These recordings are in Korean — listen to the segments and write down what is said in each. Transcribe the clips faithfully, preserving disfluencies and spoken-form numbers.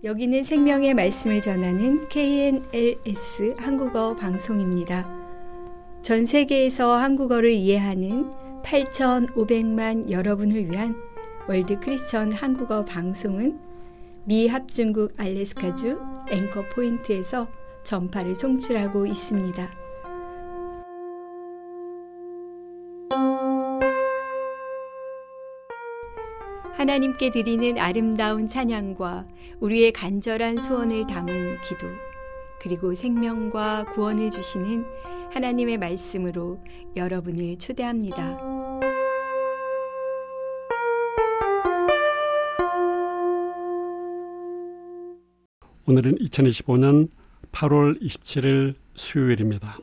여기는 생명의 말씀을 전하는 케이엔엘에스 한국어 방송입니다. 전 세계에서 한국어를 이해하는 팔천오백만 여러분을 위한 월드 크리스천 한국어 방송은 미 합중국 알래스카주 앵커 포인트에서 전파를 송출하고 있습니다. 하나님께 드리는 아름다운 찬양과 우리의 간절한 소원을 담은 기도, 그리고 생명과 구원을 주시는 하나님의 말씀으로 여러분을 초대합니다. 오늘은 이천이십오 년 팔월 이십칠일 수요일입니다.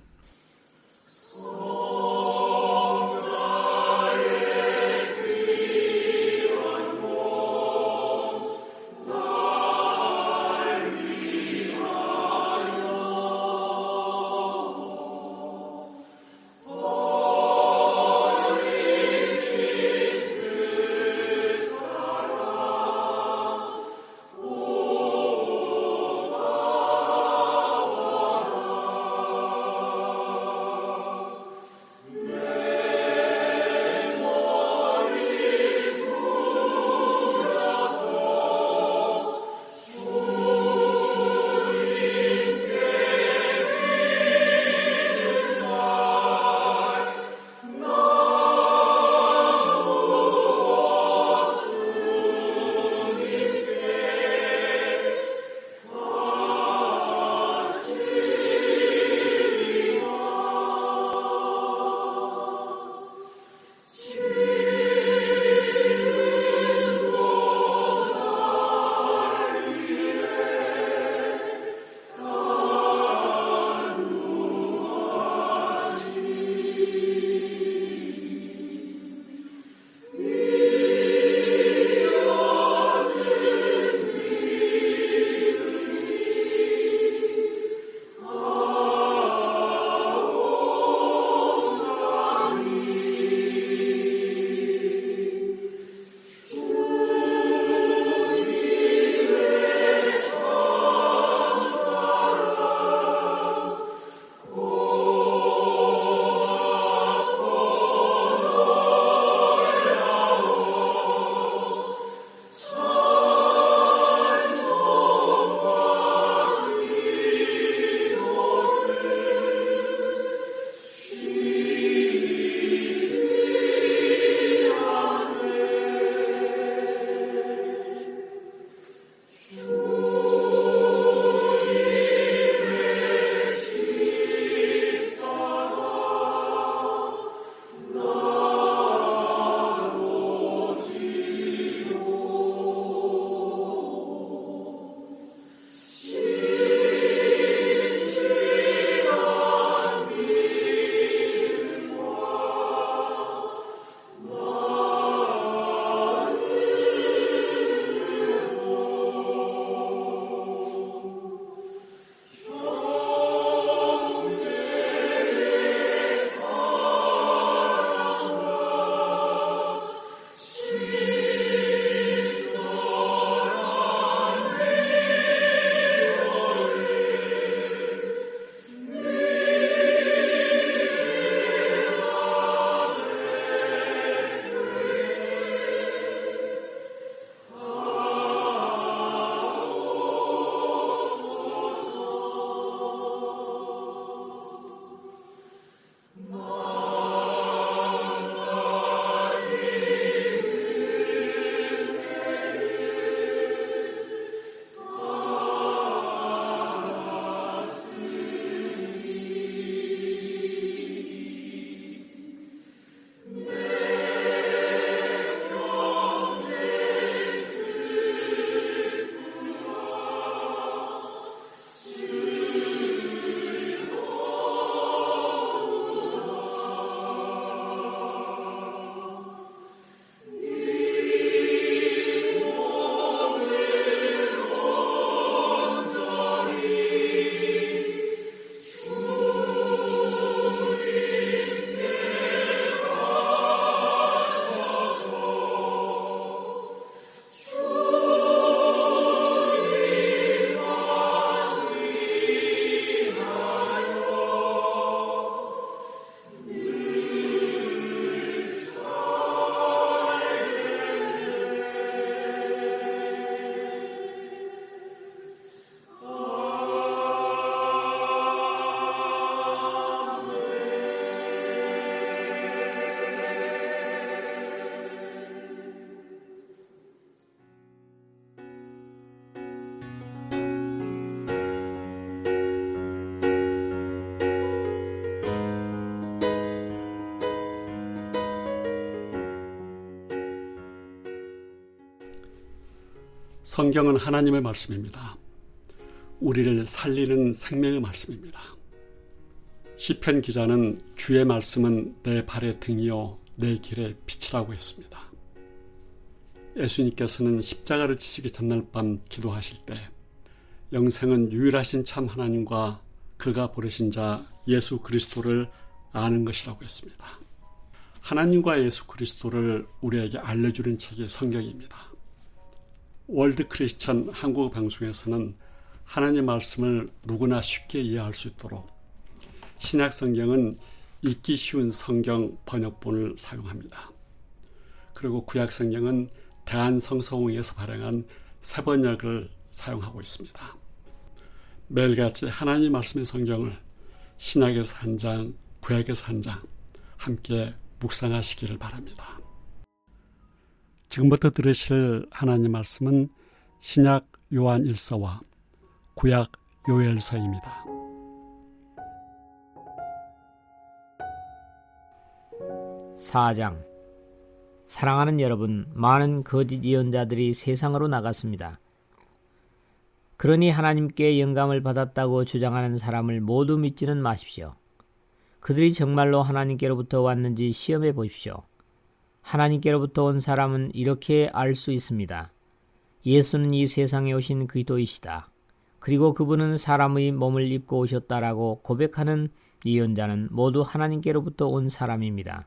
성경은 하나님의 말씀입니다. 우리를 살리는 생명의 말씀입니다. 시편 기자는 주의 말씀은 내 발의 등이요 내 길의 빛이라고 했습니다. 예수님께서는 십자가를 지시기 전날 밤 기도하실 때 영생은 유일하신 참 하나님과 그가 부르신 자 예수 그리스도를 아는 것이라고 했습니다. 하나님과 예수 그리스도를 우리에게 알려주는 책이 성경입니다. 월드 크리스천 한국 방송에서는 하나님 말씀을 누구나 쉽게 이해할 수 있도록 신약 성경은 읽기 쉬운 성경 번역본을 사용합니다. 그리고 구약 성경은 대한성서공회에서 발행한 새 번역을 사용하고 있습니다. 매일같이 하나님 말씀의 성경을 신약에서 한 장, 구약에서 한 장 함께 묵상하시기를 바랍니다. 지금부터 들으실 하나님 말씀은 신약 요한 일서와 구약 요엘서입니다. 사 장. 사랑하는 여러분, 많은 거짓 예언자들이 세상으로 나갔습니다. 그러니 하나님께 영감을 받았다고 주장하는 사람을 모두 믿지는 마십시오. 그들이 정말로 하나님께로부터 왔는지 시험해 보십시오. 하나님께로부터 온 사람은 이렇게 알 수 있습니다. 예수는 이 세상에 오신 그리스도이시다. 그리고 그분은 사람의 몸을 입고 오셨다라고 고백하는 예언자는 모두 하나님께로부터 온 사람입니다.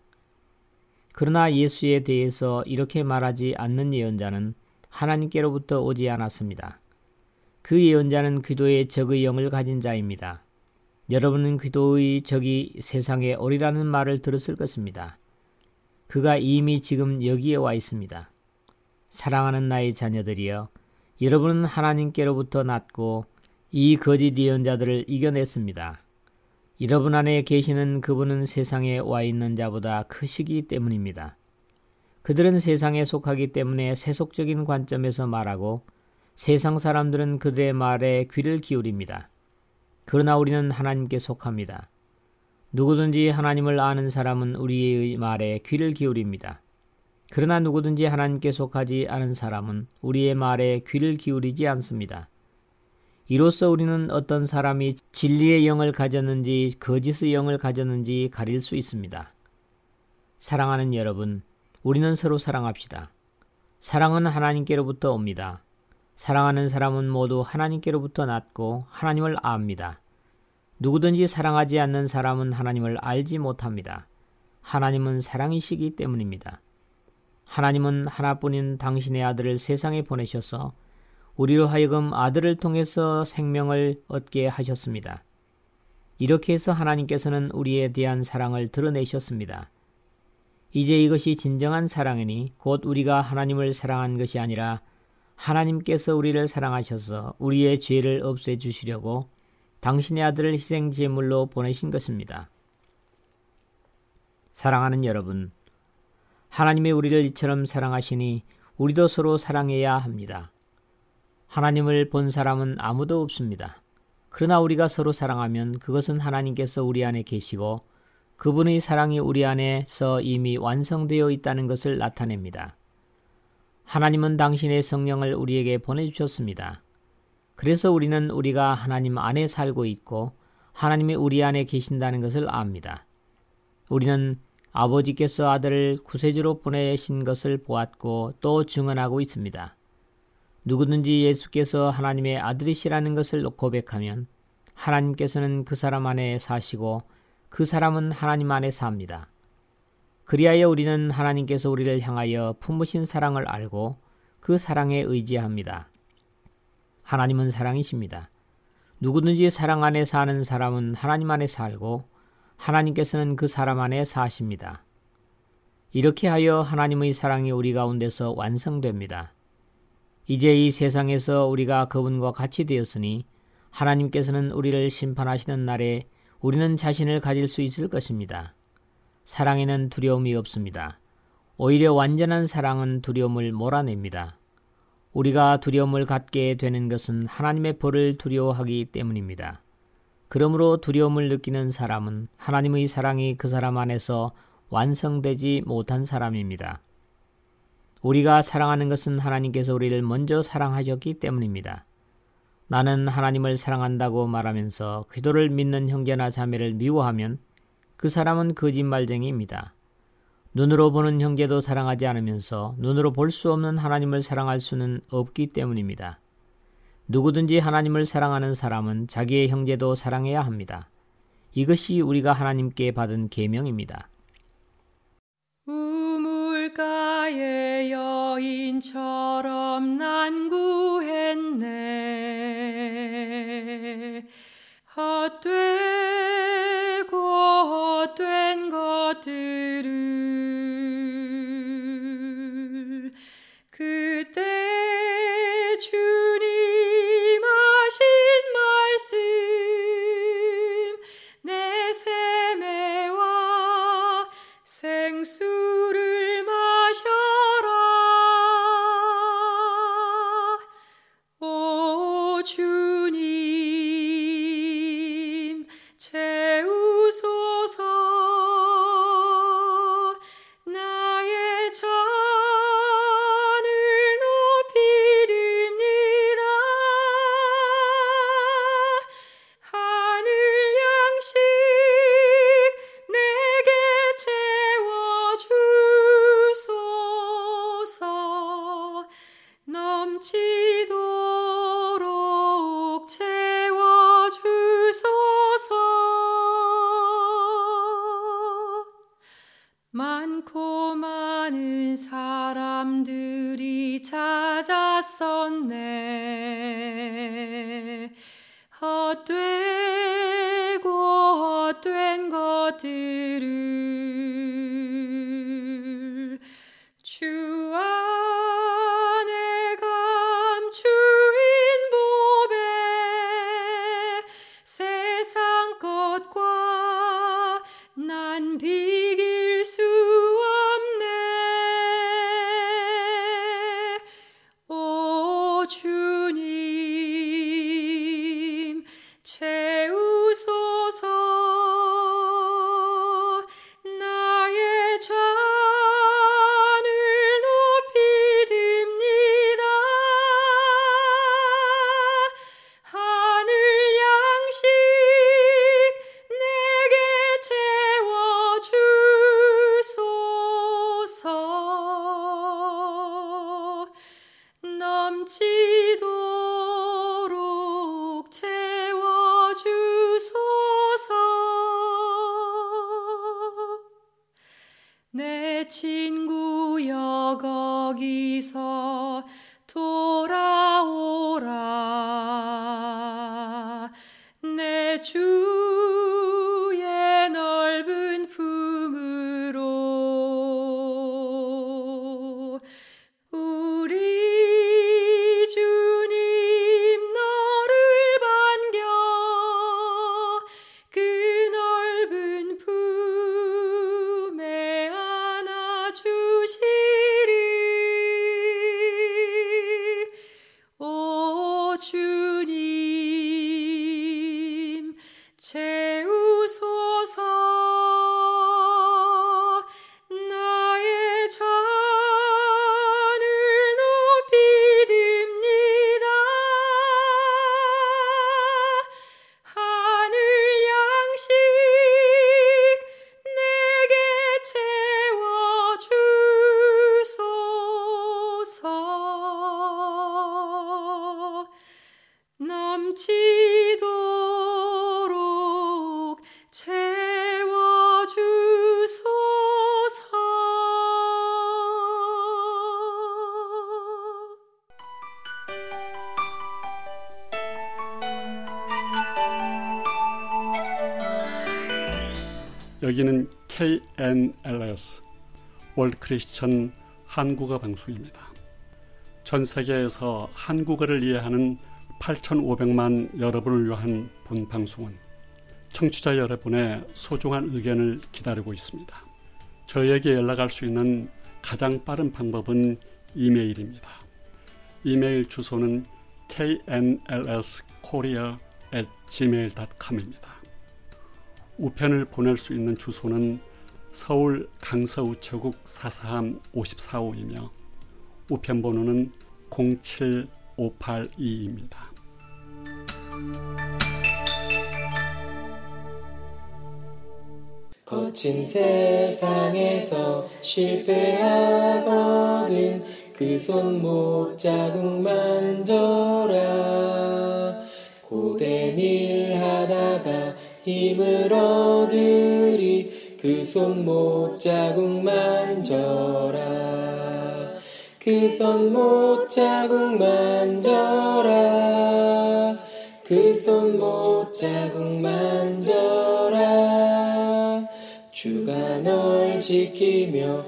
그러나 예수에 대해서 이렇게 말하지 않는 예언자는 하나님께로부터 오지 않았습니다. 그 예언자는 기도의 적의 영을 가진 자입니다. 여러분은 기도의 적이 세상에 오리라는 말을 들었을 것입니다. 그가 이미 지금 여기에 와 있습니다. 사랑하는 나의 자녀들이여, 여러분은 하나님께로부터 났고 이 거짓 예언자들을 이겨냈습니다. 여러분 안에 계시는 그분은 세상에 와 있는 자보다 크시기 때문입니다. 그들은 세상에 속하기 때문에 세속적인 관점에서 말하고 세상 사람들은 그들의 말에 귀를 기울입니다. 그러나 우리는 하나님께 속합니다. 누구든지 하나님을 아는 사람은 우리의 말에 귀를 기울입니다. 그러나 누구든지 하나님께 속하지 않은 사람은 우리의 말에 귀를 기울이지 않습니다. 이로써 우리는 어떤 사람이 진리의 영을 가졌는지 거짓의 영을 가졌는지 가릴 수 있습니다. 사랑하는 여러분, 우리는 서로 사랑합시다. 사랑은 하나님께로부터 옵니다. 사랑하는 사람은 모두 하나님께로부터 났고 하나님을 압니다. 누구든지 사랑하지 않는 사람은 하나님을 알지 못합니다. 하나님은 사랑이시기 때문입니다. 하나님은 하나뿐인 당신의 아들을 세상에 보내셔서 우리로 하여금 아들을 통해서 생명을 얻게 하셨습니다. 이렇게 해서 하나님께서는 우리에 대한 사랑을 드러내셨습니다. 이제 이것이 진정한 사랑이니 곧 우리가 하나님을 사랑한 것이 아니라 하나님께서 우리를 사랑하셔서 우리의 죄를 없애주시려고 당신의 아들을 희생제물로 보내신 것입니다. 사랑하는 여러분, 하나님이 우리를 이처럼 사랑하시니 우리도 서로 사랑해야 합니다. 하나님을 본 사람은 아무도 없습니다. 그러나 우리가 서로 사랑하면 그것은 하나님께서 우리 안에 계시고 그분의 사랑이 우리 안에서 이미 완성되어 있다는 것을 나타냅니다. 하나님은 당신의 성령을 우리에게 보내주셨습니다. 그래서 우리는 우리가 하나님 안에 살고 있고 하나님이 우리 안에 계신다는 것을 압니다. 우리는 아버지께서 아들을 구세주로 보내신 것을 보았고 또 증언하고 있습니다. 누구든지 예수께서 하나님의 아들이시라는 것을 고백하면 하나님께서는 그 사람 안에 사시고 그 사람은 하나님 안에 삽니다. 그리하여 우리는 하나님께서 우리를 향하여 품으신 사랑을 알고 그 사랑에 의지합니다. 하나님은 사랑이십니다. 누구든지 사랑 안에 사는 사람은 하나님 안에 살고 하나님께서는 그 사람 안에 사십니다. 이렇게 하여 하나님의 사랑이 우리 가운데서 완성됩니다. 이제 이 세상에서 우리가 그분과 같이 되었으니 하나님께서는 우리를 심판하시는 날에 우리는 자신을 가질 수 있을 것입니다. 사랑에는 두려움이 없습니다. 오히려 완전한 사랑은 두려움을 몰아냅니다. 우리가 두려움을 갖게 되는 것은 하나님의 벌을 두려워하기 때문입니다. 그러므로 두려움을 느끼는 사람은 하나님의 사랑이 그 사람 안에서 완성되지 못한 사람입니다. 우리가 사랑하는 것은 하나님께서 우리를 먼저 사랑하셨기 때문입니다. 나는 하나님을 사랑한다고 말하면서 그리스도를 믿는 형제나 자매를 미워하면 그 사람은 거짓말쟁이입니다. 눈으로 보는 형제도 사랑하지 않으면서 눈으로 볼 수 없는 하나님을 사랑할 수는 없기 때문입니다. 누구든지 하나님을 사랑하는 사람은 자기의 형제도 사랑해야 합니다. 이것이 우리가 하나님께 받은 계명입니다. 우물가의 여인처럼 난 구했네. 헛되고 헛된 것들을 그때 주님 하신 말씀 내 세매와 생수를 마셔라. 오 주님 채우소서. 나의 잔을 높이 듭니다. 하늘 양식 내게 채워주소서. 넘치도록 채워주소서. 많고 많은 사람들이 찾았었네. 헛되고 헛된 것들을 주 안에 감추인 보배 세상 것과 난 비길 수 없네. 오 주님 채우소서. 나의 잔을 높이 듭니다. 하늘 양식 내게 채워주소서. 넘치도록 채워주소서. 내 친구여 거기서 돌아오라. 내 주의 넓은 품으로. 우리 주님 너를 반겨 그 넓은 품에 안아주시리. 오 주님 채우소서. 나의 잔을 높이 듭니다. 하늘 양식 내게 채워주소서. 넘치도록 채워주소서. 여기는 케이엔엘에스 월드 크리스천 한국어 방송입니다. 전 세계에서 한국어를 이해하는 팔천오백만 여러분을 위한 본 방송은 청취자 여러분의 소중한 의견을 기다리고 있습니다. 저희에게 연락할 수 있는 가장 빠른 방법은 이메일입니다. 이메일 주소는 케이엔엘에스 코리아 앳 지메일 닷 컴입니다. 우편을 보낼 수 있는 주소는 서울 강서우체국 사사함 오십사 호이며 우편번호는 공칠오팔이입니다. 거친 세상에서 실패하거든 그 손목 자국 만져라. 고된 일 하다가 힘을 얻으리 그 손목 자국 만져라. 그 손목 자국 만져라. 그 손목 자국 만져라. 주가 널 지키며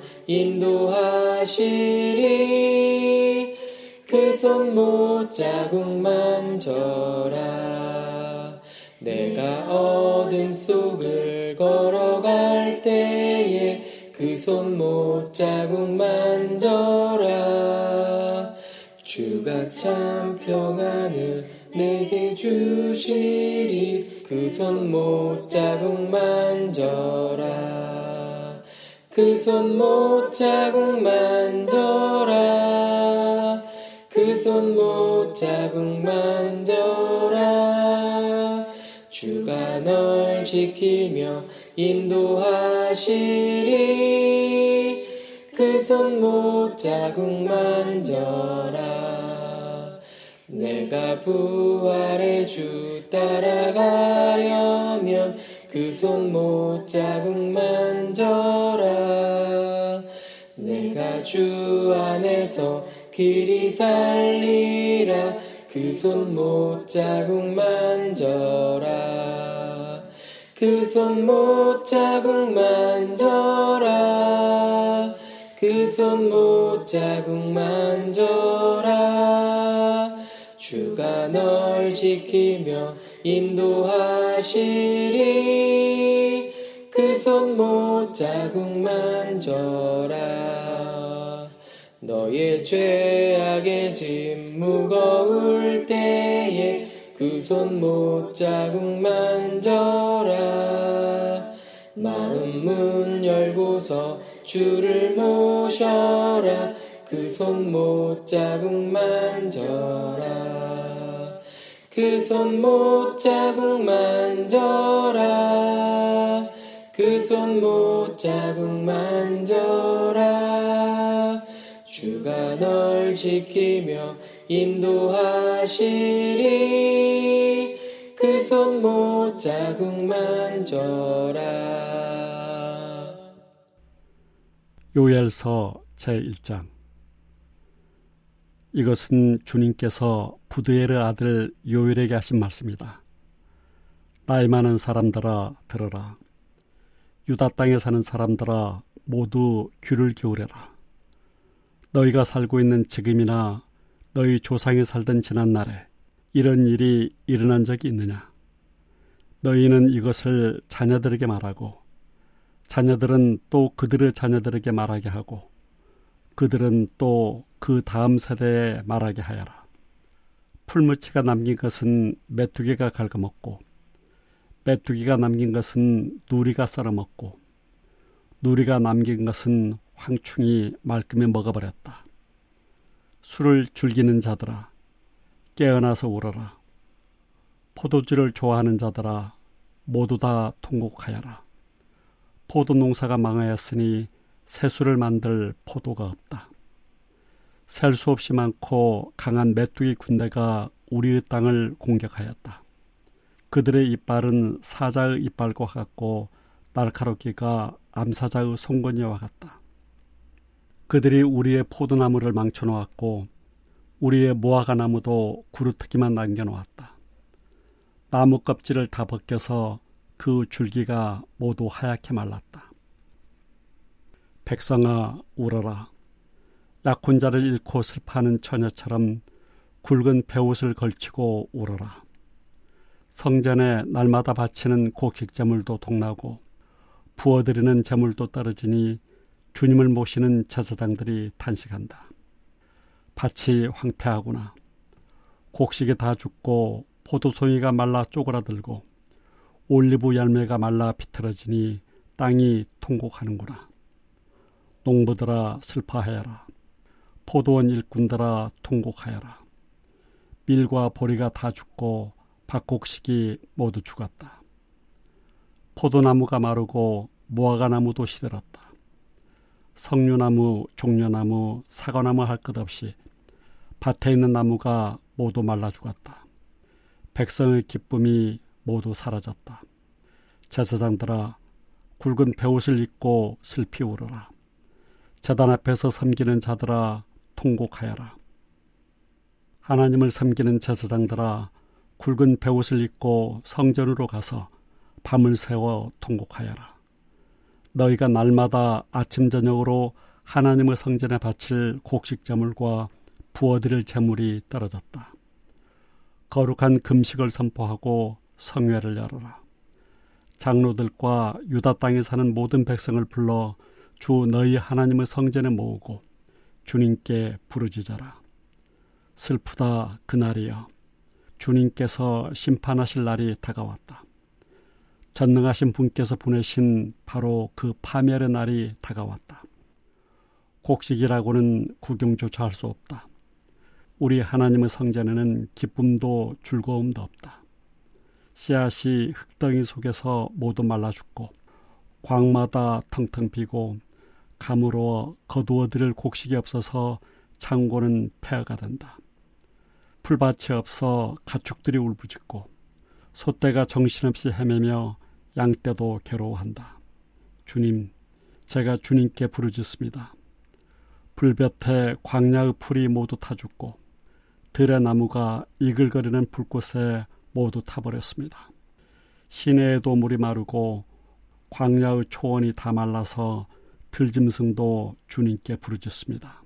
인도하시리. 그 손목 자국 만져라. 내가 어둠 속을 걸어갈 때에 그 손목 자국 만져라. 주가 참 평안을 내게 주시리. 그 손목 자국 만져라. 그 손목 자국 만져라. 그 손목 자국 만져라. 주가 널 지키며 인도하시리. 그 손목 자국 만져라. 내가 부활의 주 따라가려면 그 손목 자국 만져라. 내가 주 안에서 길이 살리라. 그 손목 자국 만져라. 그 손목 자국 만져라. 그 손목 자국 만져라. 주가 널 지키며 인도하시리. 그 손목 자국 만져라. 너의 죄악의 짐 무거울 때에 그 손목 자국 만져라. 마음 문 열고서 주를 모셔라. 그 손목 자국 만져라. 그 손목 자국 만져라. 그 손목 자국 만져라. 주가 널 지키며 인도하시리. 그 손목 자국 만져라. 요엘서 제일 장. 이것은 주님께서 부두엘의 아들 요엘에게 하신 말씀이다. 나이 많은 사람들아 들으라. 유다 땅에 사는 사람들아 모두 귀를 기울여라. 너희가 살고 있는 지금이나 너희 조상이 살던 지난날에 이런 일이 일어난 적이 있느냐? 너희는 이것을 자녀들에게 말하고 자녀들은 또 그들의 자녀들에게 말하게 하고 그들은 또 그 다음 세대에 말하게 하여라. 풀무치가 남긴 것은 메뚜기가 갉아먹고 메뚜기가 남긴 것은 누리가 썰어먹고 누리가 남긴 것은 황충이 말끔히 먹어버렸다. 술을 즐기는 자들아 깨어나서 울어라. 포도주를 좋아하는 자들아 모두 다 통곡하여라. 포도 농사가 망하였으니 새술을 만들 포도가 없다. 셀 수 없이 많고 강한 메뚜기 군대가 우리의 땅을 공격하였다. 그들의 이빨은 사자의 이빨과 같고 날카롭기가 암사자의 송곳니와 같다. 그들이 우리의 포도나무를 망쳐놓았고 우리의 무화과 나무도 구루터기만 남겨놓았다. 나무 껍질을 다 벗겨서 그 줄기가 모두 하얗게 말랐다. 백성아 울어라. 약혼 자를 잃고 슬퍼하는 처녀처럼 굵은 베옷을 걸치고 울어라. 성전에 날마다 바치는 곡식제물도 동나고 부어드리는 제물도 떨어지니 주님을 모시는 제사장들이 탄식한다. 밭이 황폐하구나. 곡식이 다 죽고 포도송이가 말라 쪼그라들고 올리브 열매가 말라 비틀어지니 땅이 통곡하는구나. 농부들아 슬퍼하여라. 포도원 일꾼들아 통곡하여라. 밀과 보리가 다 죽고 박곡식이 모두 죽었다. 포도나무가 마르고 무화과나무도 시들었다. 석류나무, 종려나무, 사과나무 할 것 없이 밭에 있는 나무가 모두 말라 죽었다. 백성의 기쁨이 모두 사라졌다. 제사장들아, 굵은 베옷을 입고 슬피 울어라. 제단 앞에서 섬기는 자들아, 통곡하여라. 하나님을 섬기는 제사장들아, 굵은 베옷을 입고 성전으로 가서 밤을 새워 통곡하여라. 너희가 날마다 아침 저녁으로 하나님의 성전에 바칠 곡식제물과 부어드릴 제물이 떨어졌다. 거룩한 금식을 선포하고 성회를 열어라. 장로들과 유다 땅에 사는 모든 백성을 불러 주 너희 하나님의 성전에 모으고 주님께 부르짖어라. 슬프다 그날이여. 주님께서 심판하실 날이 다가왔다. 전능하신 분께서 보내신 바로 그 파멸의 날이 다가왔다. 곡식이라고는 구경조차 할 수 없다. 우리 하나님의 성전에는 기쁨도 즐거움도 없다. 씨앗이 흙덩이 속에서 모두 말라 죽고 광마다 텅텅 비고 가물어 거두어들일 곡식이 없어서 창고는 폐허가 된다. 풀밭이 없어 가축들이 울부짖고 소떼가 정신없이 헤매며 양떼도 괴로워한다. 주님, 제가 주님께 부르짖습니다. 불볕에 광야의 풀이 모두 타 죽고 들의 나무가 이글거리는 불꽃에 모두 타버렸습니다. 시내에도 물이 마르고 광야의 초원이 다 말라서 들짐승도 주님께 부르짖습니다.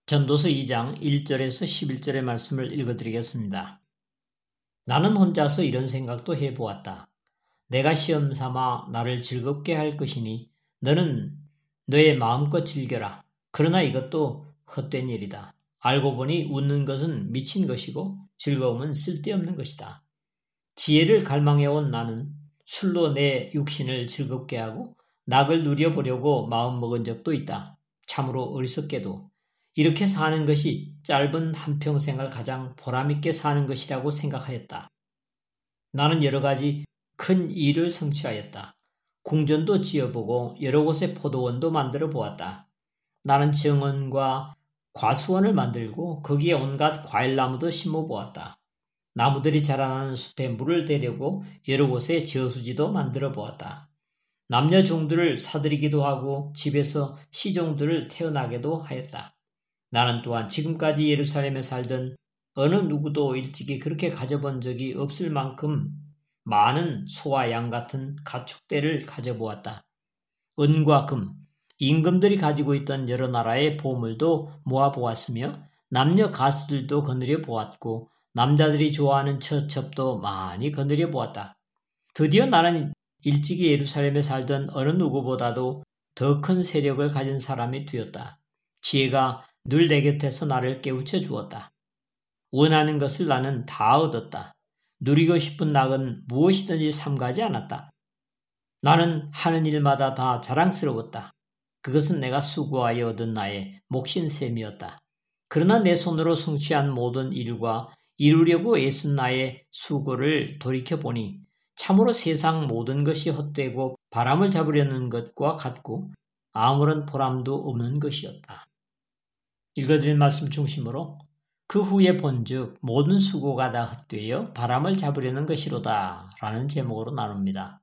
전도서 이 장 일 절에서 십일 절의 말씀을 읽어드리겠습니다. 나는 혼자서 이런 생각도 해보았다. 내가 시험 삼아 나를 즐겁게 할 것이니 너는 너의 마음껏 즐겨라. 그러나 이것도 헛된 일이다. 알고 보니 웃는 것은 미친 것이고 즐거움은 쓸데없는 것이다. 지혜를 갈망해온 나는 술로 내 육신을 즐겁게 하고 낙을 누려보려고 마음먹은 적도 있다. 참으로 어리석게도 이렇게 사는 것이 짧은 한평생을 가장 보람있게 사는 것이라고 생각하였다. 나는 여러 가지 큰 일을 성취하였다. 궁전도 지어보고 여러 곳에 포도원도 만들어 보았다. 나는 정원과 과수원을 만들고 거기에 온갖 과일나무도 심어보았다. 나무들이 자라나는 숲에 물을 대려고 여러 곳에 저수지도 만들어 보았다. 남녀 종들을 사들이기도 하고 집에서 시종들을 태어나게도 하였다. 나는 또한 지금까지 예루살렘에 살던 어느 누구도 일찍이 그렇게 가져본 적이 없을 만큼 많은 소와 양 같은 가축대를 가져보았다. 은과 금, 임금들이 가지고 있던 여러 나라의 보물도 모아보았으며 남녀 가수들도 거느려 보았고 남자들이 좋아하는 처첩도 많이 거느려 보았다. 드디어 나는 일찍이 예루살렘에 살던 어느 누구보다도 더 큰 세력을 가진 사람이 되었다. 지혜가 늘 내 곁에서 나를 깨우쳐 주었다. 원하는 것을 나는 다 얻었다. 누리고 싶은 낙은 무엇이든지 삼가지 않았다. 나는 하는 일마다 다 자랑스러웠다. 그것은 내가 수고하여 얻은 나의 몫인 셈이었다. 그러나 내 손으로 성취한 모든 일과 이루려고 애쓴 나의 수고를 돌이켜보니 참으로 세상 모든 것이 헛되고 바람을 잡으려는 것과 같고 아무런 보람도 없는 것이었다. 읽어드린 말씀 중심으로 그 후에 본즉 모든 수고가 다 헛되어 바람을 잡으려는 것이로다 라는 제목으로 나눕니다.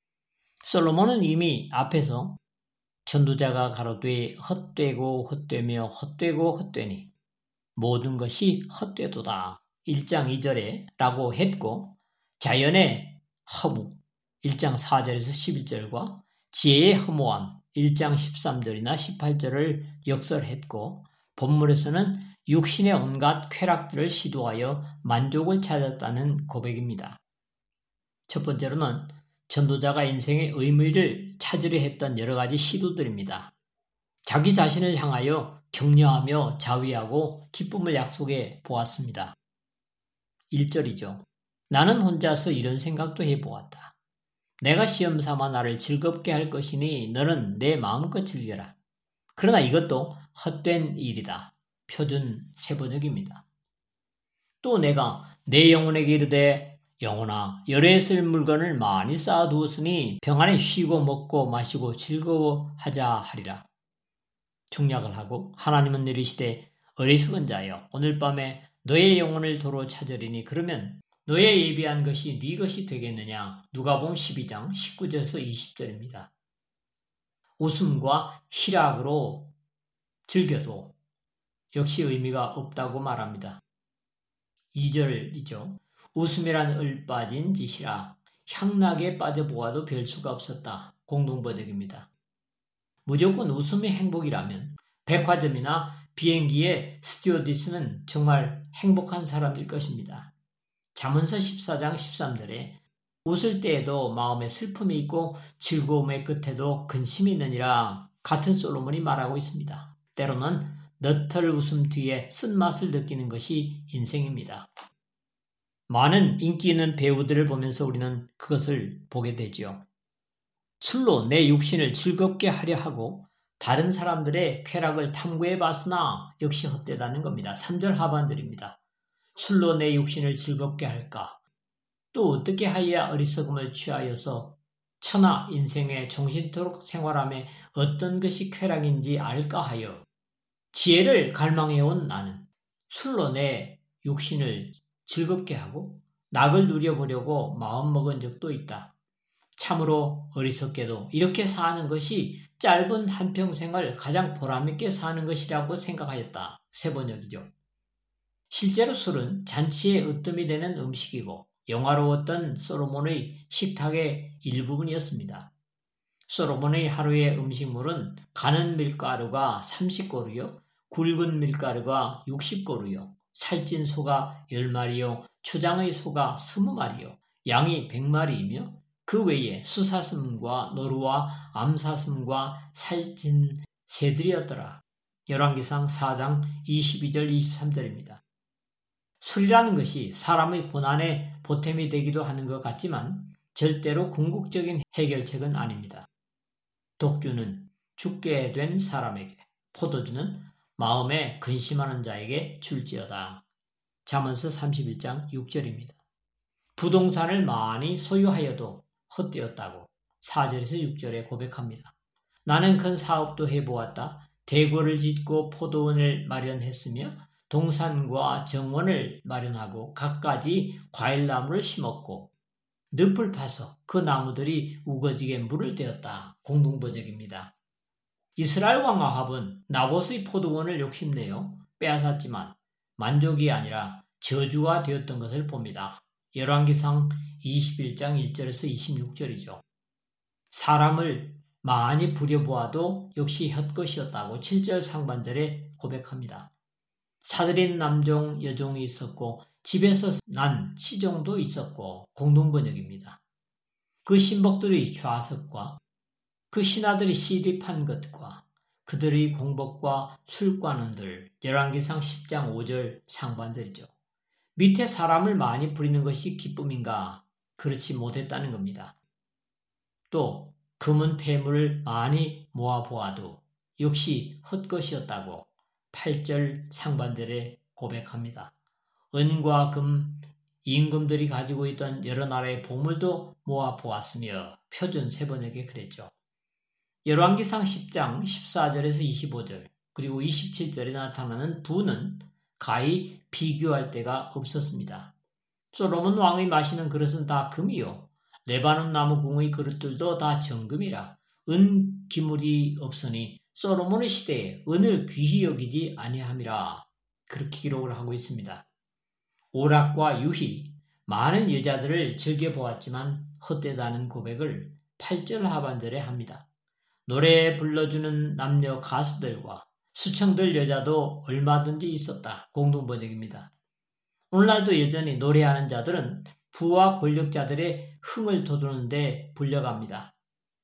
솔로몬은 이미 앞에서 전도자가 가로되 헛되고 헛되며 헛되고 헛되니 모든 것이 헛되도다 일 장 이 절에 라고 했고 자연의 허무 일 장 사 절에서 십일 절과 지혜의 허무함 일 장 십삼 절이나 십팔 절을 역설했고 본문에서는 육신의 온갖 쾌락들을 시도하여 만족을 찾았다는 고백입니다. 첫 번째로는 전도자가 인생의 의미를 찾으려 했던 여러 가지 시도들입니다. 자기 자신을 향하여 격려하며 자위하고 기쁨을 약속해 보았습니다. 일 절이죠. 나는 혼자서 이런 생각도 해보았다. 내가 시험 삼아 나를 즐겁게 할 것이니 너는 내 마음껏 즐겨라. 그러나 이것도 헛된 일이다. 표준 세번역입니다. 또 내가 내 영혼에게 이르되 영혼아 열에 쓸 물건을 많이 쌓아두었으니 평안에 쉬고 먹고 마시고 즐거워하자 하리라. 중약을 하고 하나님은 이르시되 어리석은 자여 오늘 밤에 너의 영혼을 도로 찾으리니 그러면 너의 예비한 것이 네 것이 되겠느냐. 누가복음 십이 장 십구 절에서 이십 절입니다. 웃음과 희락으로 즐겨도 역시 의미가 없다고 말합니다. 이 절이죠. 웃음이란 을 빠진 짓이라 향락에 빠져보아도 별 수가 없었다. 공동번역입니다. 무조건 웃음이 행복이라면 백화점이나 비행기의 스튜어디스는 정말 행복한 사람일 것입니다. 잠언서 십사 장 십삼 절에 웃을 때에도 마음에 슬픔이 있고 즐거움의 끝에도 근심이 있느니라 같은 솔로몬이 말하고 있습니다. 때로는 너털 웃음 뒤에 쓴맛을 느끼는 것이 인생입니다. 많은 인기 있는 배우들을 보면서 우리는 그것을 보게 되죠. 술로 내 육신을 즐겁게 하려 하고 다른 사람들의 쾌락을 탐구해 봤으나 역시 헛되다는 겁니다. 삼 절 하반절입니다. 술로 내 육신을 즐겁게 할까? 또 어떻게 하여야 어리석음을 취하여서 천하 인생에 종신토록 생활함에 어떤 것이 쾌락인지 알까 하여 지혜를 갈망해온 나는 술로 내 육신을 즐겁게 하고 낙을 누려보려고 마음먹은 적도 있다. 참으로 어리석게도 이렇게 사는 것이 짧은 한평생을 가장 보람있게 사는 것이라고 생각하였다. 세번역이죠. 실제로 술은 잔치의 으뜸이 되는 음식이고 영화로웠던 솔로몬의 식탁의 일부분이었습니다. 솔로몬의 하루의 음식물은 가는 밀가루가 삼십 고루요 굵은 밀가루가 육십 고루요, 살찐 소가 열 마리요, 초장의 소가 스무 마리요, 양이 백 마리이며 그 외에 수사슴과 노루와 암사슴과 살찐 새들이었더라. 열왕기상 사 장 이십이 절 이십삼 절입니다. 술이라는 것이 사람의 고난의 보탬이 되기도 하는 것 같지만 절대로 궁극적인 해결책은 아닙니다. 독주는 죽게 된 사람에게, 포도주는 마음에 근심하는 자에게 줄지어다. 잠언서 삼십일 장 육 절입니다. 부동산을 많이 소유하여도 헛되었다고 사 절에서 육 절에 고백합니다. 나는 큰 사업도 해보았다. 대궐을 짓고 포도원을 마련했으며 동산과 정원을 마련하고 갖가지 과일나무를 심었고 늪을 파서 그 나무들이 우거지게 물을 대었다. 공동번역입니다. 이스라엘 왕 아합은 나봇의 포도원을 욕심내어 빼앗았지만 만족이 아니라 저주가 되었던 것을 봅니다. 열왕기상 이십일 장 일 절에서 이십육 절이죠. 사람을 많이 부려보아도 역시 헛것이었다고 칠 절 상반절에 고백합니다. 사들인 남종, 여종이 있었고 집에서 난 치종도 있었고 공동번역입니다. 그 신복들의 좌석과 그 신하들이 시립한 것과 그들의 공복과 술관원들, 열왕기상 십 장 오 절 상반절이죠. 밑에 사람을 많이 부리는 것이 기쁨인가? 그렇지 못했다는 겁니다. 또 금은 폐물을 많이 모아보아도 역시 헛것이었다고 팔 절 상반절에 고백합니다. 은과 금, 임금들이 가지고 있던 여러 나라의 보물도 모아보았으며 표준 세번역에 그랬죠. 열왕기상 십 장 십사 절에서 이십오 절 그리고 이십칠 절에 나타나는 부는 가히 비교할 데가 없었습니다. 솔로몬 왕의 마시는 그릇은 다 금이요, 레바논 나무궁의 그릇들도 다 정금이라 은 기물이 없으니 솔로몬의 시대에 은을 귀히 여기지 아니함이라. 그렇게 기록을 하고 있습니다. 오락과 유희, 많은 여자들을 즐겨보았지만 헛되다는 고백을 팔 절 하반절에 합니다. 노래 불러주는 남녀 가수들과 수청들 여자도 얼마든지 있었다. 공동번역입니다. 오늘날도 여전히 노래하는 자들은 부와 권력자들의 흥을 돋우는 데 불려갑니다.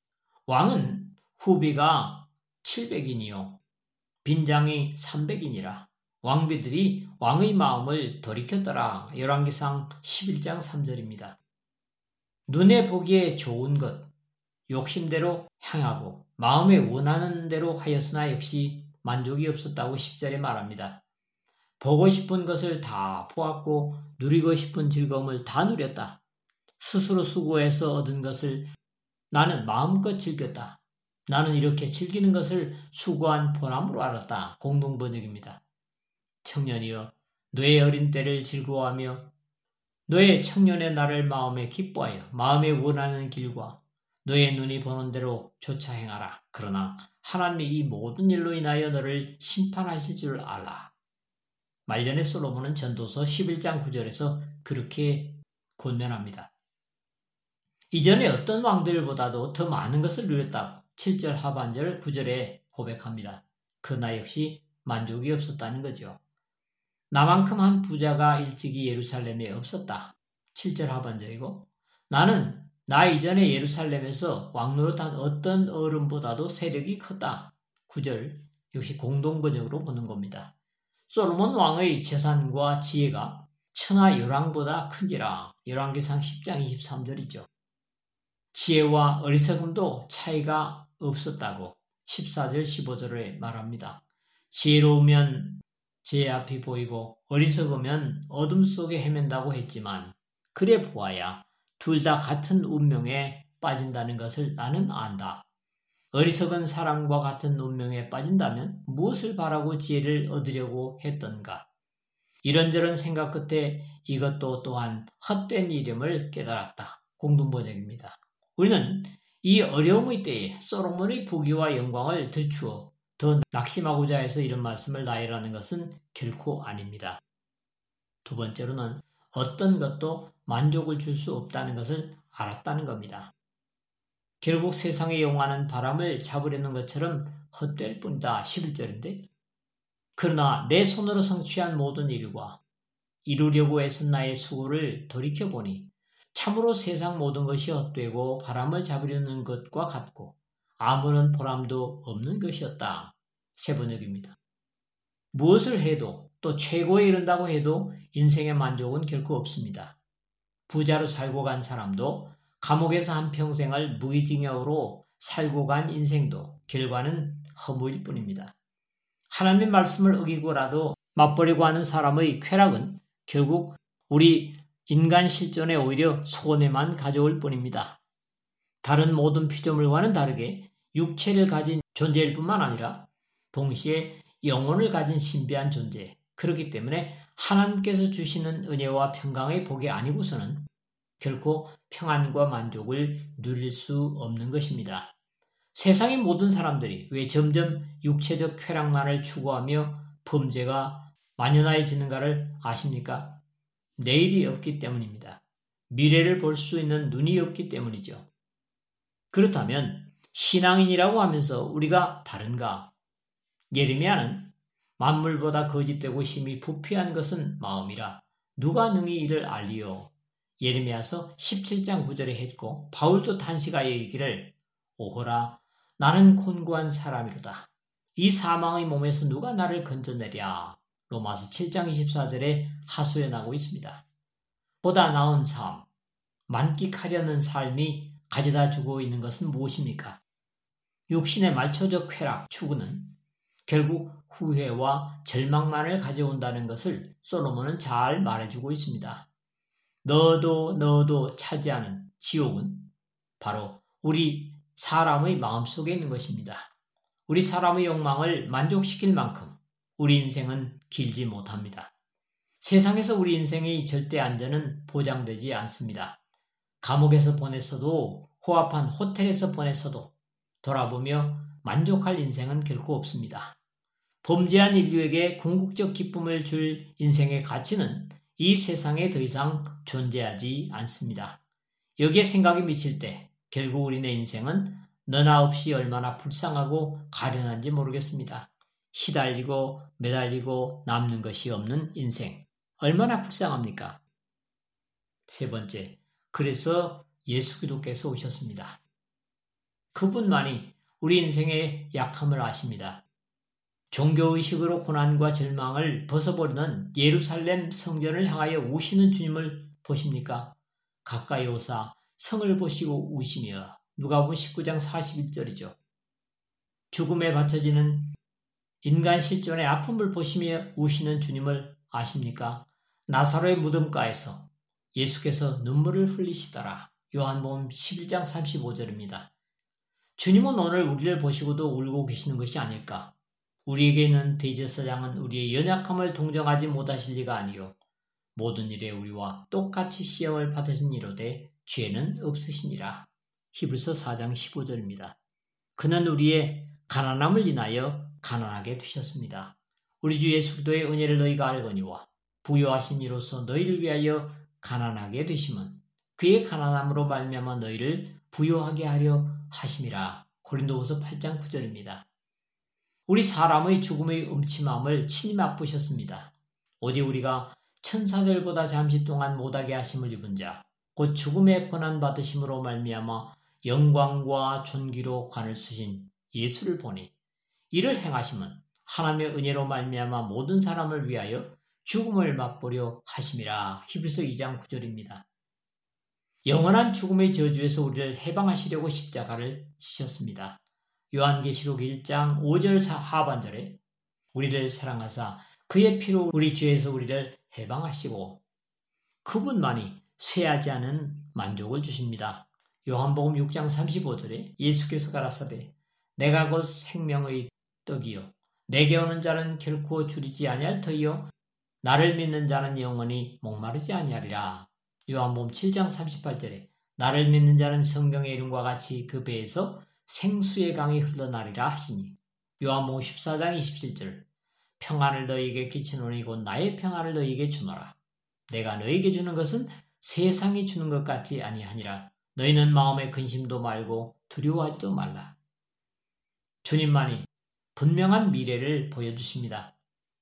왕은 후비가 칠백인이요 빈장이 삼백인이라 왕비들이 왕의 마음을 돌이켰더라. 열왕기상 십일 장 삼 절입니다. 눈에 보기에 좋은 것, 욕심대로 향하고 마음에 원하는 대로 하였으나 역시 만족이 없었다고 십 절에 말합니다. 보고 싶은 것을 다 보았고 누리고 싶은 즐거움을 다 누렸다. 스스로 수고해서 얻은 것을 나는 마음껏 즐겼다. 나는 이렇게 즐기는 것을 수고한 보람으로 알았다. 공동번역입니다. 청년이여, 너의 어린 때를 즐거워하며 너의 청년의 날을 마음에 기뻐하여 마음에 원하는 길과 너의 눈이 보는 대로 쫓아 행하라. 그러나 하나님이 이 모든 일로 인하여 너를 심판하실 줄 알라. 말년에 솔로몬은 전도서 십일 장 구 절에서 그렇게 권면합니다. 이전에 어떤 왕들보다도 더 많은 것을 누렸다고 칠 절 하반절 구 절에 고백합니다. 그러나 역시 만족이 없었다는 거죠. 나만큼 한 부자가 일찍이 예루살렘에 없었다. 칠 절 하반절이고 나는 나 이전에 예루살렘에서 왕노릇한 어떤 어른보다도 세력이 컸다. 구 절 역시 공동번역으로 보는 겁니다. 솔로몬 왕의 재산과 지혜가 천하 열왕보다 큰지라. 열왕기상 십 장 이십삼 절이죠. 지혜와 어리석음도 차이가 없었다고 십사 절 십오 절에 말합니다. 지혜로우면 제 앞이 보이고 어리석으면 어둠 속에 헤맨다고 했지만 그래 보아야 둘 다 같은 운명에 빠진다는 것을 나는 안다. 어리석은 사람과 같은 운명에 빠진다면 무엇을 바라고 지혜를 얻으려고 했던가. 이런저런 생각 끝에 이것도 또한 헛된 이름을 깨달았다. 공동번역입니다. 우리는 이 어려움의 때에 솔로몬의 부귀와 영광을 들추어 더 낙심하고자 해서 이런 말씀을 나열하는 것은 결코 아닙니다. 두 번째로는 어떤 것도 만족을 줄 수 없다는 것을 알았다는 겁니다. 결국 세상에 용하는 바람을 잡으려는 것처럼 헛될 뿐이다. 십일 절인데 그러나 내 손으로 성취한 모든 일과 이루려고 애쓴 나의 수고를 돌이켜보니 참으로 세상 모든 것이 헛되고 바람을 잡으려는 것과 같고 아무런 보람도 없는 것이었다. 세 번역입니다. 무엇을 해도 또 최고에 이른다고 해도 인생의 만족은 결코 없습니다. 부자로 살고 간 사람도 감옥에서 한평생을 무기징역으로 살고 간 인생도 결과는 허무일 뿐입니다. 하나님의 말씀을 어기고라도 맛보려고 하는 사람의 쾌락은 결국 우리 인간 실존에 오히려 손해만 가져올 뿐입니다. 다른 모든 피조물과는 다르게 육체를 가진 존재일 뿐만 아니라 동시에 영혼을 가진 신비한 존재, 그렇기 때문에 하나님께서 주시는 은혜와 평강의 복이 아니고서는 결코 평안과 만족을 누릴 수 없는 것입니다. 세상의 모든 사람들이 왜 점점 육체적 쾌락만을 추구하며 범죄가 만연해지는가를 아십니까? 내일이 없기 때문입니다. 미래를 볼 수 있는 눈이 없기 때문이죠. 그렇다면 신앙인이라고 하면서 우리가 다른가? 예레미야는 만물보다 거짓되고 심히 부패한 것은 마음이라 누가 능히 이를 알리요? 예레미야서 십칠 장 구 절에 했고 바울도 탄식하여 이기를 오호라 나는 곤고한 사람이로다. 이 사망의 몸에서 누가 나를 건져내랴? 로마서 칠 장 이십사 절에 하소연하고 있습니다. 보다 나은 삶, 만끽하려는 삶이 가져다 주고 있는 것은 무엇입니까? 육신의 말초적 쾌락, 추구는 결국 후회와 절망만을 가져온다는 것을 솔로몬은 잘 말해주고 있습니다. 너도 너도 차지하는 지옥은 바로 우리 사람의 마음속에 있는 것입니다. 우리 사람의 욕망을 만족시킬 만큼 우리 인생은 길지 못합니다. 세상에서 우리 인생의 절대 안전은 보장되지 않습니다. 감옥에서 보냈어도 호합한 호텔에서 보냈어도 돌아보며 만족할 인생은 결코 없습니다. 범죄한 인류에게 궁극적 기쁨을 줄 인생의 가치는 이 세상에 더 이상 존재하지 않습니다. 여기에 생각이 미칠 때 결국 우리네 인생은 너나 없이 얼마나 불쌍하고 가련한지 모르겠습니다. 시달리고 매달리고 남는 것이 없는 인생. 얼마나 불쌍합니까? 세 번째, 그래서 예수 그리스도께서 오셨습니다. 그분만이 우리 인생의 약함을 아십니다. 종교의식으로 고난과 절망을 벗어버리는 예루살렘 성전을 향하여 우시는 주님을 보십니까? 가까이 오사 성을 보시고 우시며 누가복음 십구 장 사십일 절이죠. 죽음에 바쳐지는 인간 실존의 아픔을 보시며 우시는 주님을 아십니까? 나사로의 무덤가에서 예수께서 눈물을 흘리시더라. 요한복음 십일 장 삼십오 절입니다. 주님은 오늘 우리를 보시고도 울고 계시는 것이 아닐까? 우리에게 있는 대제사장은 우리의 연약함을 동정하지 못하실 리가 아니요 모든 일에 우리와 똑같이 시험을 받으신 이로되 죄는 없으시니라. 히브리서 사 장 십오 절입니다. 그는 우리의 가난함을 인하여 가난하게 되셨습니다. 우리 주 예수 그리스도의 은혜를 너희가 알거니와 부요하신 이로서 너희를 위하여 가난하게 되심은 그의 가난함으로 말미암아 너희를 부요하게 하려 하심이라. 고린도후서 팔 장 구 절입니다. 우리 사람의 죽음의 음침함을 친히 맛보셨습니다. 오직 우리가 천사들보다 잠시 동안 못하게 하심을 입은 자, 곧 죽음의 고난 받으심으로 말미암아 영광과 존귀로 관을 쓰신 예수를 보니 이를 행하심은 하나님의 은혜로 말미암아 모든 사람을 위하여 죽음을 맛보려 하심이라. 히브리서 이 장 구 절입니다. 영원한 죽음의 저주에서 우리를 해방하시려고 십자가를 지셨습니다. 요한계시록 일 장 오 절 하반절에 우리를 사랑하사 그의 피로 우리 죄에서 우리를 해방하시고 그분만이 쇠하지 않은 만족을 주십니다. 요한복음 육 장 삼십오 절에 예수께서 가라사대 내가 곧 생명의 떡이요 내게 오는 자는 결코 줄이지 아니할 터이요 나를 믿는 자는 영원히 목마르지 아니하리라. 요한복음 칠 장 삼십팔 절에 나를 믿는 자는 성경의 이름과 같이 그 배에서 생수의 강이 흘러나리라 하시니 요한복음 십사 장 이십칠 절 평안을 너희에게 끼치노니 곧 나의 평안을 너희에게 주노라. 내가 너희에게 주는 것은 세상이 주는 것 같지 아니하니라. 너희는 마음에 근심도 말고 두려워하지도 말라. 주님만이 분명한 미래를 보여주십니다.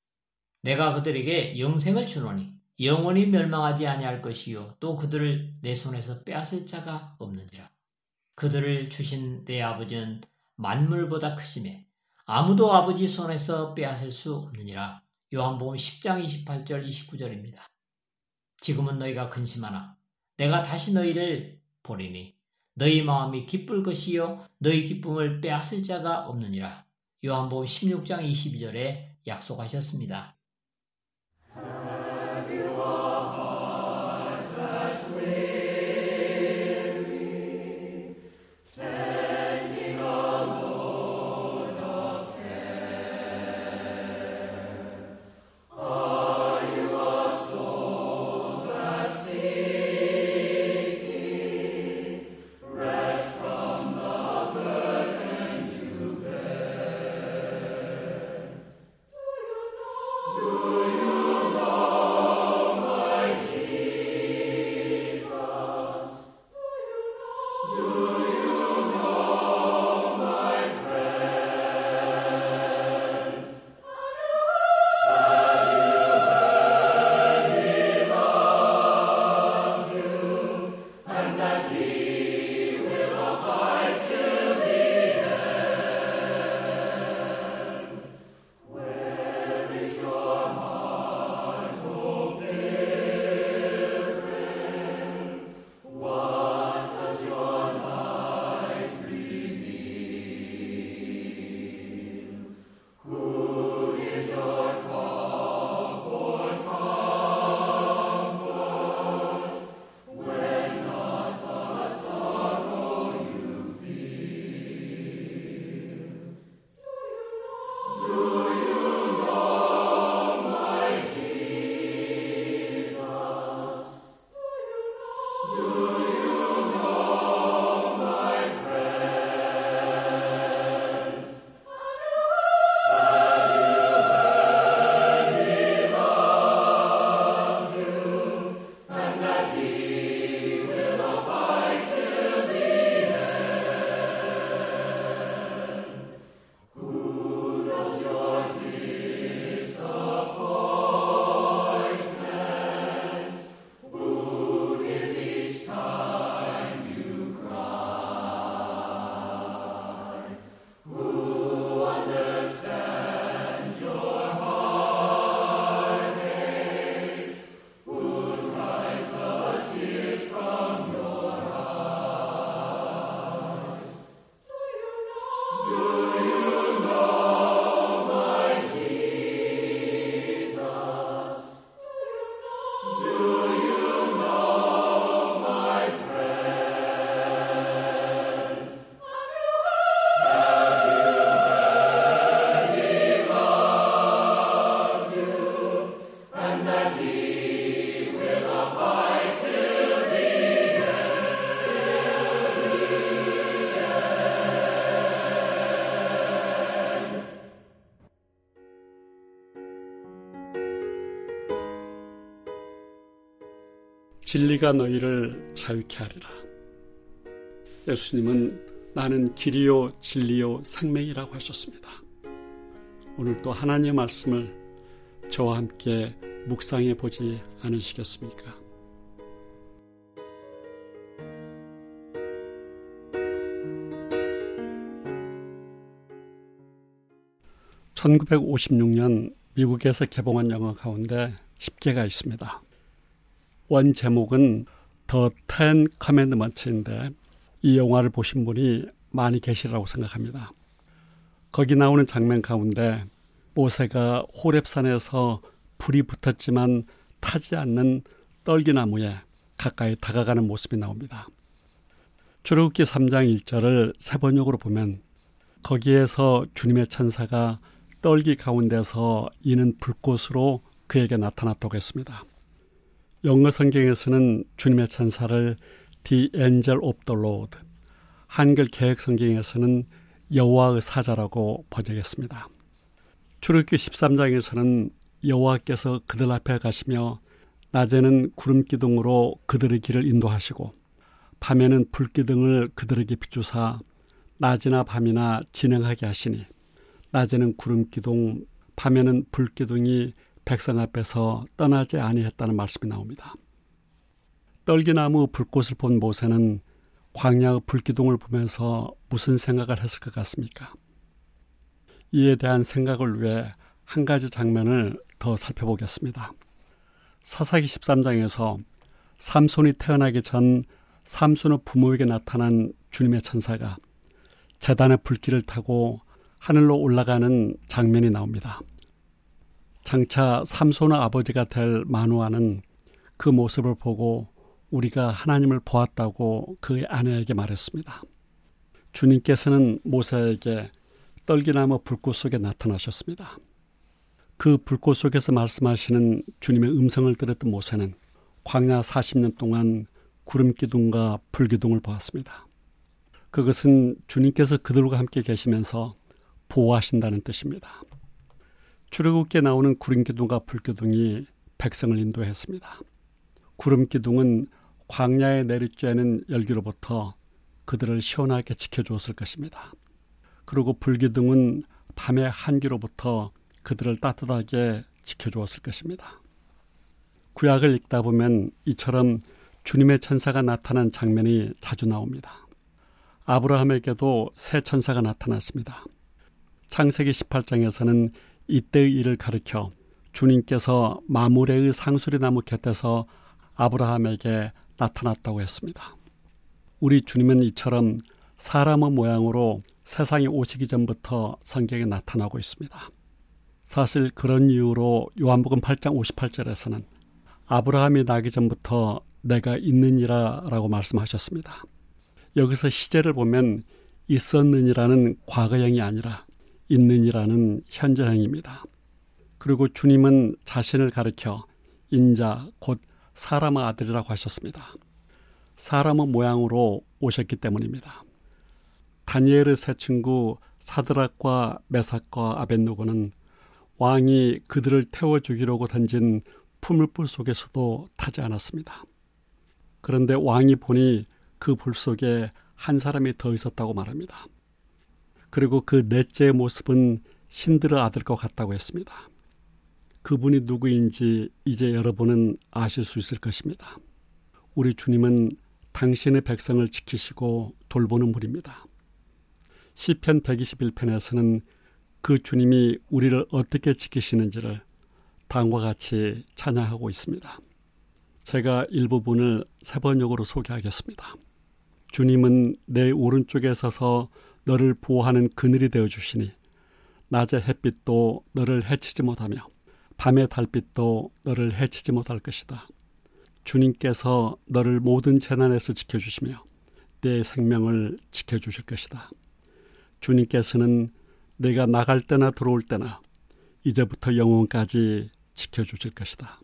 내가 그들에게 영생을 주노니 영원히 멸망하지 아니할 것이요 또 그들을 내 손에서 빼앗을 자가 없느니라. 그들을 주신 내 아버지는 만물보다 크시매 아무도 아버지 손에서 빼앗을 수 없느니라. 요한복음 십 장 이십팔 절 이십구 절입니다. 지금은 너희가 근심하나 내가 다시 너희를 보리니 너희 마음이 기쁠 것이요 너희 기쁨을 빼앗을 자가 없느니라. 요한복음 십육 장 이십이 절에 약속하셨습니다. 진리가 너희를 자유케 하리라. 예수님은 나는 길이요 진리요 생명이라고 하셨습니다. 오늘도 하나님의 말씀을 저와 함께 묵상해 보지 않으시겠습니까? 천구백오십육 년 미국에서 개봉한 영화 가운데 십 개가 있습니다. 원 제목은 The Ten Commandments인데 이 영화를 보신 분이 많이 계시라고 생각합니다. 거기 나오는 장면 가운데 모세가 호렙산에서 불이 붙었지만 타지 않는 떨기나무에 가까이 다가가는 모습이 나옵니다. 출애굽기 삼 장 일 절을 세 번역으로 보면 거기에서 주님의 천사가 떨기 가운데서 이는 불꽃으로 그에게 나타났다고 했습니다. 영어 성경에서는 주님의 천사를 The Angel of the Lord, 한글 개역 성경에서는 여호와의 사자라고 번역했습니다. 출애굽기 십삼 장에서는 여호와께서 그들 앞에 가시며 낮에는 구름 기둥으로 그들의 길을 인도하시고 밤에는 불 기둥을 그들에게 비추사 낮이나 밤이나 진행하게 하시니 낮에는 구름 기둥, 밤에는 불 기둥이 백성 앞에서 떠나지 아니했다는 말씀이 나옵니다. 떨기나무 불꽃을 본 모세는 광야의 불기둥을 보면서 무슨 생각을 했을 것 같습니까? 이에 대한 생각을 위해 한 가지 장면을 더 살펴보겠습니다. 사사기 십삼 장에서 삼손이 태어나기 전 삼손의 부모에게 나타난 주님의 천사가 제단의 불길을 타고 하늘로 올라가는 장면이 나옵니다. 장차 삼손의 아버지가 될 마누아는 그 모습을 보고 우리가 하나님을 보았다고 그의 아내에게 말했습니다. 주님께서는 모세에게 떨기나무 불꽃 속에 나타나셨습니다. 그 불꽃 속에서 말씀하시는 주님의 음성을 들었던 모세는 광야 사십 년 동안 구름기둥과 불기둥을 보았습니다. 그것은 주님께서 그들과 함께 계시면서 보호하신다는 뜻입니다. 출애굽기에 나오는 구름기둥과 불기둥이 백성을 인도했습니다. 구름기둥은 광야에 내리쬐는 열기로부터 그들을 시원하게 지켜주었을 것입니다. 그리고 불기둥은 밤의 한기로부터 그들을 따뜻하게 지켜주었을 것입니다. 구약을 읽다 보면 이처럼 주님의 천사가 나타난 장면이 자주 나옵니다. 아브라함에게도 새 천사가 나타났습니다. 창세기 십팔 장에서는 이때의 일을 가리켜 주님께서 마므레의 상수리 나무 곁에서 아브라함에게 나타났다고 했습니다. 우리 주님은 이처럼 사람의 모양으로 세상에 오시기 전부터 성경에 나타나고 있습니다. 사실 그런 이유로 요한복음 팔 장 오십팔 절에서는 아브라함이 나기 전부터 내가 있느니라 라고 말씀하셨습니다. 여기서 시제를 보면 있었느니라는 과거형이 아니라 있느니라는 현재형입니다. 그리고 주님은 자신을 가리켜 인자 곧 사람의 아들이라고 하셨습니다. 사람의 모양으로 오셨기 때문입니다. 다니엘의 세 친구 사드락과 메삭과 아벳느고는 왕이 그들을 태워 죽이려고 던진 풀물 속에서도 타지 않았습니다. 그런데 왕이 보니 그 불 속에 한 사람이 더 있었다고 말합니다. 그리고 그 넷째의 모습은 신들의 아들과 같다고 했습니다. 그분이 누구인지 이제 여러분은 아실 수 있을 것입니다. 우리 주님은 당신의 백성을 지키시고 돌보는 분입니다. 시편 백이십일 편에서는 그 주님이 우리를 어떻게 지키시는지를 다음과 같이 찬양하고 있습니다. 제가 일부분을 세 번역으로 소개하겠습니다. 주님은 내 오른쪽에 서서 너를 보호하는 그늘이 되어주시니 낮의 햇빛도 너를 해치지 못하며 밤의 달빛도 너를 해치지 못할 것이다. 주님께서 너를 모든 재난에서 지켜주시며 내 생명을 지켜주실 것이다. 주님께서는 내가 나갈 때나 들어올 때나 이제부터 영원까지 지켜주실 것이다.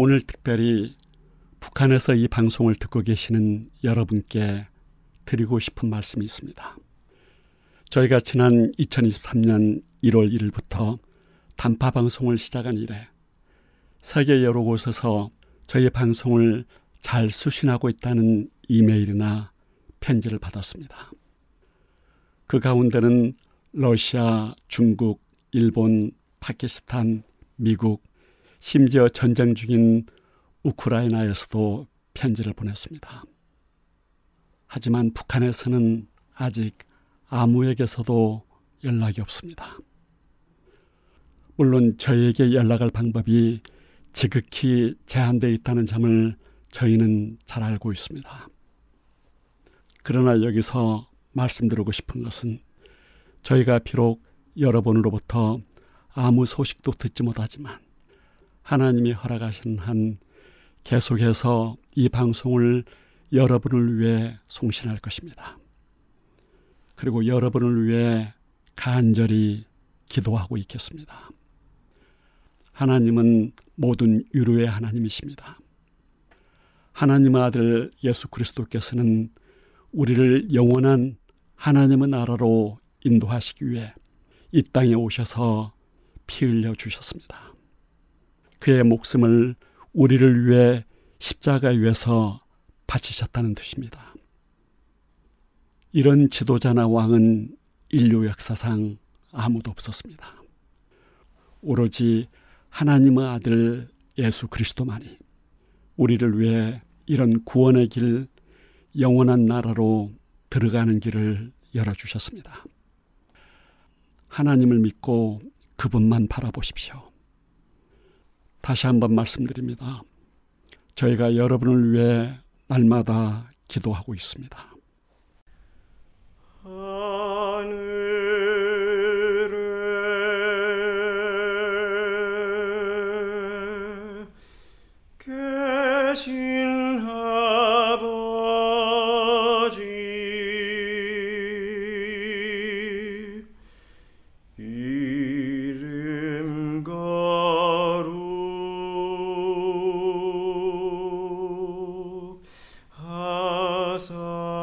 오늘 특별히 북한에서 이 방송을 듣고 계시는 여러분께 드리고 싶은 말씀이 있습니다. 저희가 지난 이천이십삼 년 일월 일일부터 단파 방송을 시작한 이래 세계 여러 곳에서 저희 방송을 잘 수신하고 있다는 이메일이나 편지를 받았습니다. 그 가운데는 러시아, 중국, 일본, 파키스탄, 미국, 심지어 전쟁 중인 우크라이나에서도 편지를 보냈습니다. 하지만 북한에서는 아직 아무에게서도 연락이 없습니다. 물론 저희에게 연락할 방법이 지극히 제한되어 있다는 점을 저희는 잘 알고 있습니다. 그러나 여기서 말씀드리고 싶은 것은 저희가 비록 여러분으로부터 아무 소식도 듣지 못하지만 하나님이 허락하신 한 계속해서 이 방송을 여러분을 위해 송신할 것입니다. 그리고 여러분을 위해 간절히 기도하고 있겠습니다. 하나님은 모든 위로의 하나님이십니다. 하나님의 아들 예수 그리스도께서는 우리를 영원한 하나님의 나라로 인도하시기 위해 이 땅에 오셔서 피 흘려 주셨습니다. 그의 목숨을 우리를 위해 십자가 위에서 바치셨다는 뜻입니다. 이런 지도자나 왕은 인류 역사상 아무도 없었습니다. 오로지 하나님의 아들 예수 그리스도만이 우리를 위해 이런 구원의 길, 영원한 나라로 들어가는 길을 열어주셨습니다. 하나님을 믿고 그분만 바라보십시오. 다시 한번 말씀드립니다. 저희가 여러분을 위해 날마다 기도하고 있습니다. 하늘에 계신 아버지 이름 거룩하사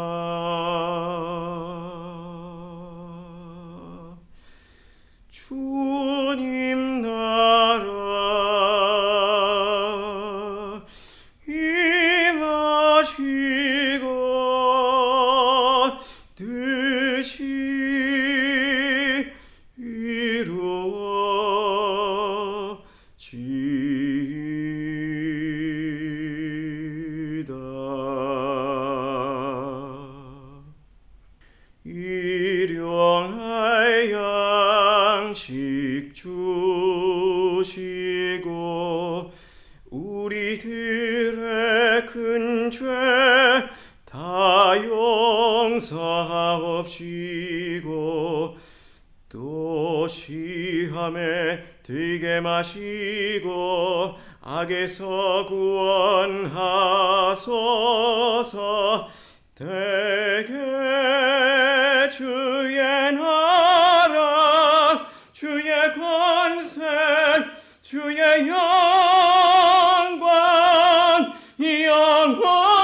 주님 나라 임하시고 뜻이 이루어지이다. 일용할 양식 주시고 우리들의 큰 죄 다 용서하옵시고 또 시험에 들게 마시고 악에서 구원하소서. 대개 주의 나라 주의 권세 주의 영광 영원히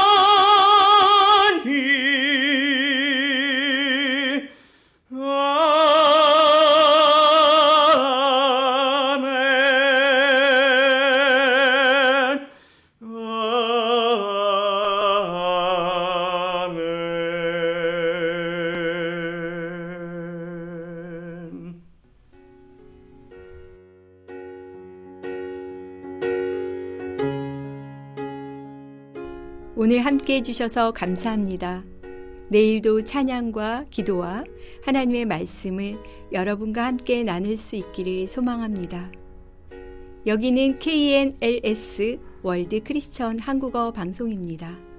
오늘 함께 해주셔서 감사합니다. 내일도 찬양과 기도와 하나님의 말씀을 여러분과 함께 나눌 수 있기를 소망합니다. 여기는 케이엔엘에스 월드 크리스천 한국어 방송입니다.